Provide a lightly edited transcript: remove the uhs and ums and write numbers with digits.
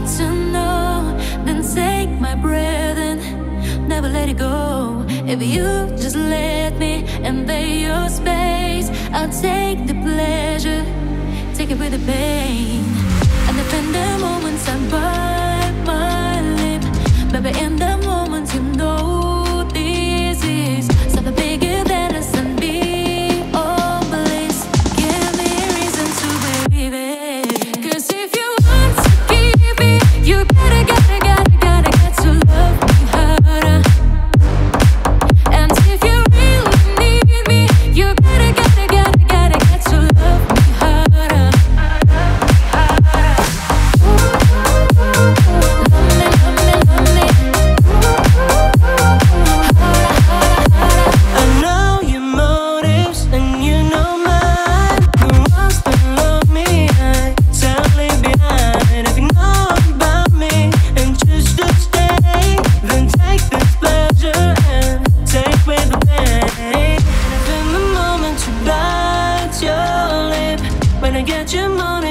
to know, then take my breath and never let it go. If you just let me invade your space, I'll take the pleasure, take it with the pain. And defend the moments I bite my lip. Baby, in the moment you know this is something bigger than us and beyond bliss. Give me a reason to believe it. 'Cause if you want to keep me, you gotta get to love me harder. And if you really need me, you gotta get to love me harder. I know your motives and you know mine. The ones that love me, I sadly behind. If you know about me and choose to stay, then take this pleasure and take with the pain. And if in the moment you bite your lip, when I get your money